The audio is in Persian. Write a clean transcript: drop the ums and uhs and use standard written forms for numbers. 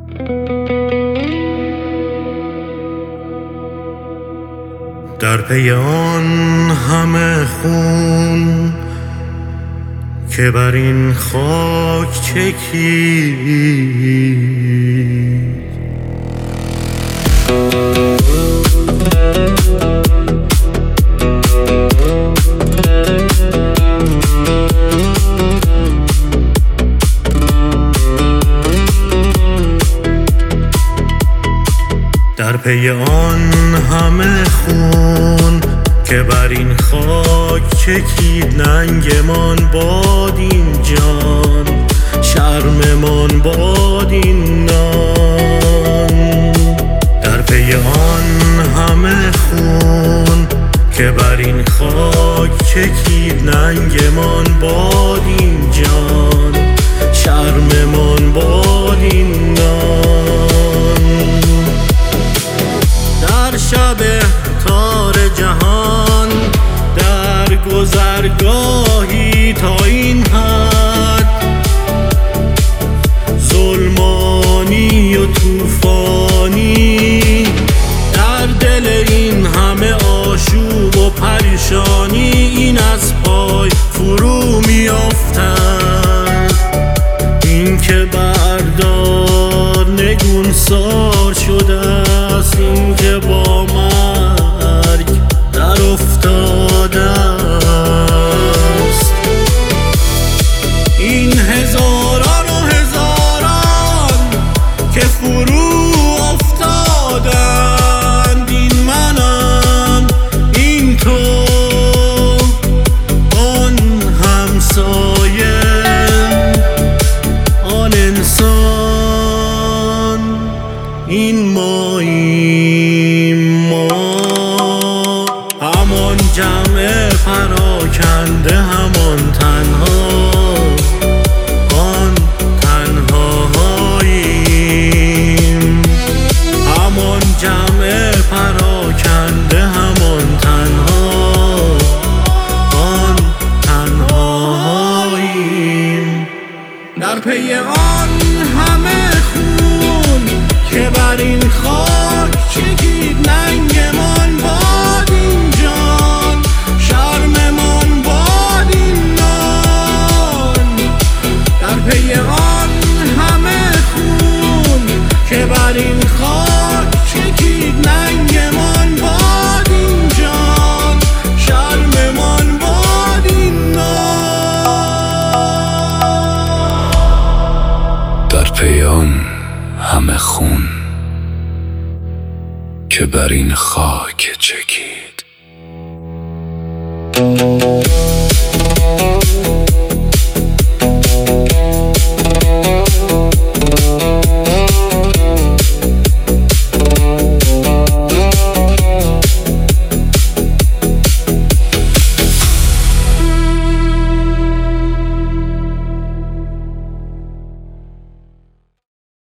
در پی آن همه خون که بر این خاک چکید، در پی آن همه خون که بر این خاک چکید، ننگمان باد این جان، شرممان باد این نام. در پی آن همه خون که بر این خاک چکید، ننگمان باد این جان، شرممان باد این نام. در شب تار جهان، در گذرگاهی تا این حد، ظلمانی و طوفانی، در دل این همه آشوب و پریشانی، این از پای فرو میافتد. این که بردار نگونسار شده است، این که با مرگ در افتاده است. این هزاران و هزاران که فرو افتادند، این منم، این تو، آن همسایه، آن انسان، این ماییم ما. همان جمع پراکنده، همان تنها، آن تنهاییم. همان جمع پراکنده، همان تنها، آن تنهاییم. در پی آن همه خون که بر این خاک چکید، ننگمان باد این جان، شرممان باد این نام. در پی آن همه خون که بر این خاک چکید، ننگمان باد این جان، شرممان باد این نام. در پی آن همه خون که بر این خاک چکید،